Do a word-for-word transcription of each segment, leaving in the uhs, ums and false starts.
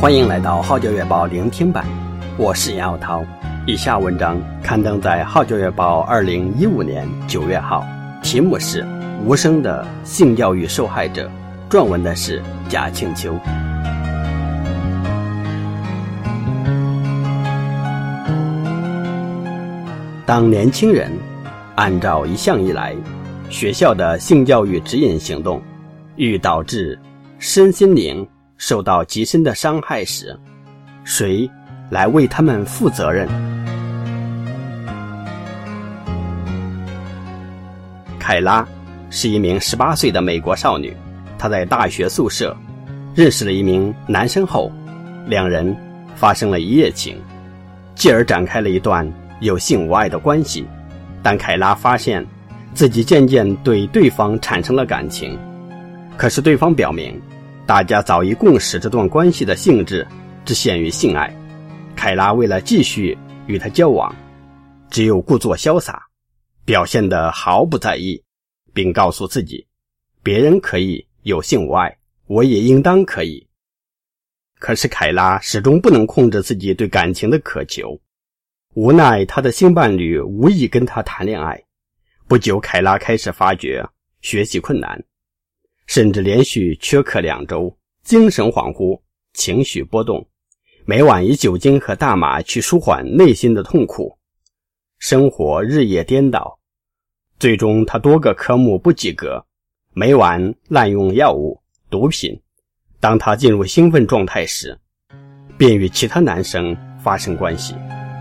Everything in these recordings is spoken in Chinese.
欢迎来到号角月报聆听版，我是杨晓涛。以下文章刊登在号角月报二零一五年九月号，题目是无声的性教育受害者，撰文的是贾庆秋。当年轻人按照一向以来学校的性教育指引行动，欲导致身心灵受到极深的伤害时，谁来为他们负责任？凯拉是一名十八岁的美国少女，她在大学宿舍认识了一名男生后，两人发生了一夜情，继而展开了一段有性无爱的关系。但凯拉发现自己渐渐对对方产生了感情，可是对方表明大家早已共识这段关系的性质只限于性爱。凯拉为了继续与他交往，只有故作潇洒，表现得毫不在意，并告诉自己别人可以有性无爱，我也应当可以。可是凯拉始终不能控制自己对感情的渴求，无奈他的性伴侣无意跟他谈恋爱。不久，凯拉开始发觉学习困难，甚至连续缺课两周，精神恍惚，情绪波动，每晚以酒精和大麻去舒缓内心的痛苦，生活日夜颠倒。最终他多个科目不及格，每晚滥用药物、毒品。当他进入兴奋状态时，便与其他男生发生关系。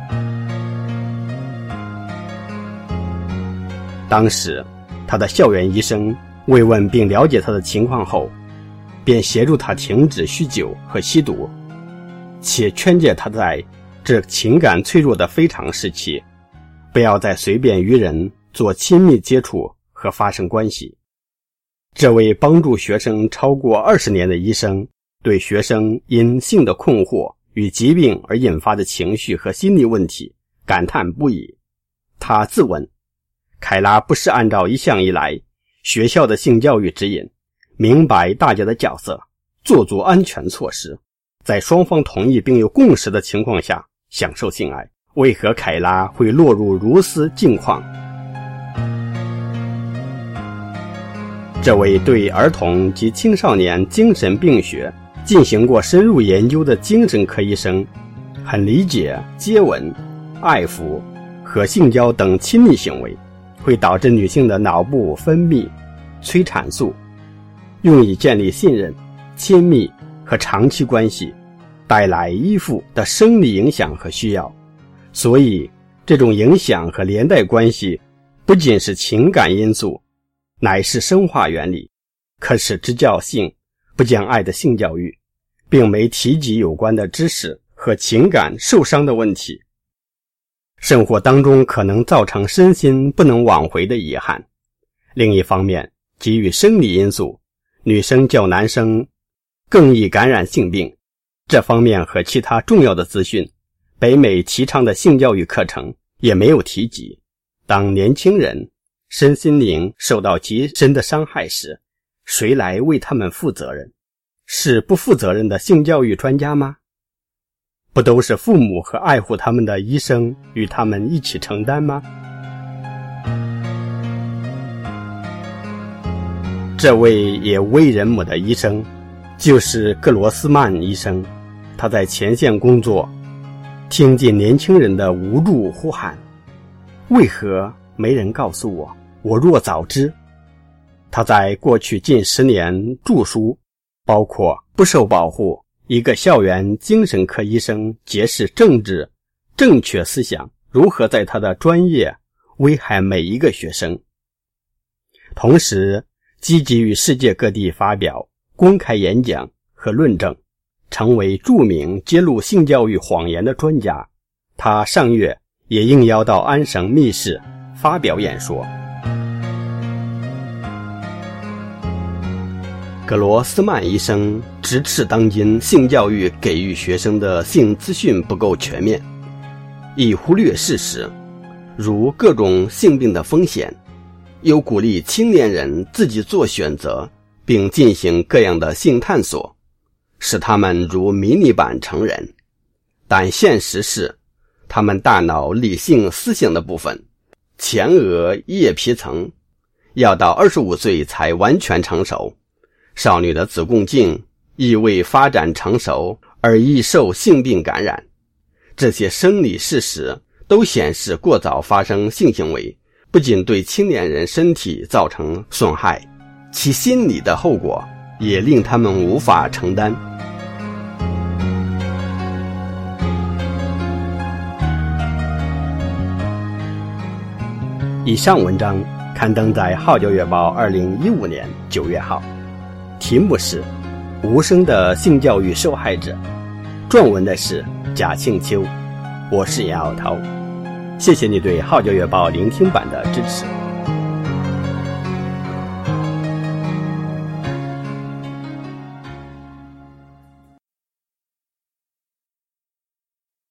当时他的校园医生慰问并了解他的情况后，便协助他停止酗酒和吸毒，且劝诫他在这情感脆弱的非常时期，不要再随便与人做亲密接触和发生关系。这位帮助学生超过二十年的医生，对学生因性的困惑与疾病而引发的情绪和心理问题感叹不已。他自问，凯拉不是按照一向以来学校的性教育指引，明白大家的角色，做足安全措施，在双方同意并有共识的情况下享受性爱，为何凯拉会落入如斯境况？这位对儿童及青少年精神病学进行过深入研究的精神科医生，很理解接吻、爱抚和性交等亲密行为会导致女性的脑部分泌催产素，用以建立信任、亲密和长期关系，带来依附的生理影响和需要。所以这种影响和连带关系不仅是情感因素，乃是生化原理。可是只教性不讲爱的性教育，并没提及有关的知识和情感受伤的问题，生活当中可能造成身心不能挽回的遗憾。另一方面，基于生理因素，女生较男生更易感染性病，这方面和其他重要的资讯，北美提倡的性教育课程也没有提及。当年轻人身心灵受到极深的伤害时，谁来为他们负责任？是不负责任的性教育专家吗？不都是父母和爱护他们的医生与他们一起承担吗？这位也无为人母的医生就是格罗斯曼医生，他在前线工作，听见年轻人的无助呼喊，为何没人告诉我？我若早知。他在过去近十年著书，包括不受保护，一个校园精神科医生揭示政治正确思想如何在他的专业危害每一个学生，同时积极与世界各地发表公开演讲和论证，成为著名揭露性教育谎言的专家。他上月也应邀到安省密室发表演说。格罗斯曼医生直斥当今性教育给予学生的性资讯不够全面，亦忽略事实，如各种性病的风险，又鼓励青年人自己做选择，并进行各样的性探索， 使他们如迷你般成人，但现实是他们大脑理性思想的部分，前额叶皮层要到二十五岁才完全成熟，少女的子宫颈亦未发展成熟而易受性病感染。这些生理事实都显示过早发生性行为不仅对青年人身体造成损害，其心理的后果也令他们无法承担。以上文章刊登在《号角月报》二零一五年九月号，题目是《无声的性教育受害者》，撰文的是贾庆秋，我是严奥涛。谢谢你对《号角月报》聆听版的支持。